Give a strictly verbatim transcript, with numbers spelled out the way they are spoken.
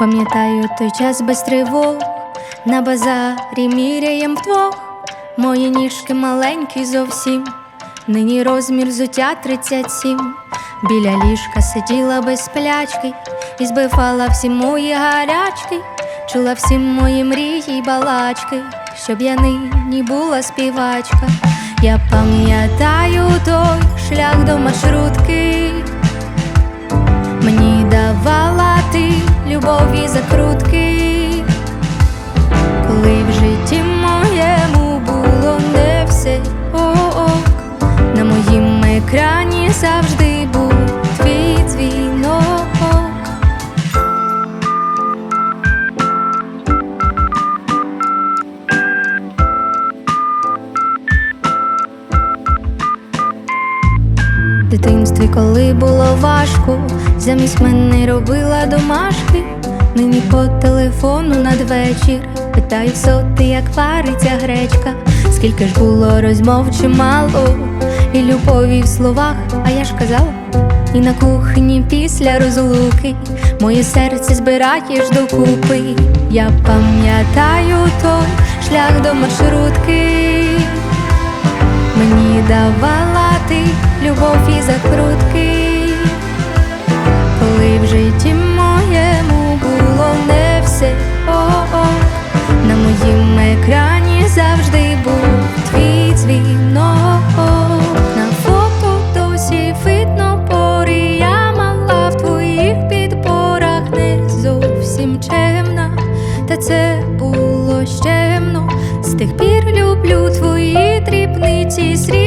Пам'ятаю той час без тривог, на базарі міряєм вдвох. Мої ніжки маленькі зовсім, нині розмір взуття тридцять сім. Біля ліжка сиділа без сплячки і збивала всі мої гарячки. Чула всі мої мрії й балачки, щоб я нині була співачка. Я пам'ятаю той шлях до маршрутки, мені давала ти любові закрутки. Коли в житті моєму було не все ок, на моїм екрані завжди був твій дзвінок. В дитинстві, коли було важко, замість мене робила домашки. Нині по телефону надвечір питаю соти, як вариться гречка. Скільки ж було розмов чимало, і любові в словах, а я ж казала. І на кухні після розлуки моє серце збираєш докупи. Я пам'ятаю той шлях до маршрутки, мені давала ти любов і закрутки. Коли в житті моєму було не все ок, на моїм екрані завжди був твій дзвінок. На фото досі видно пори, я мала в твоїх підборах, не зовсім чемна, та це було щемно. З тих пір люблю твої дрібниці.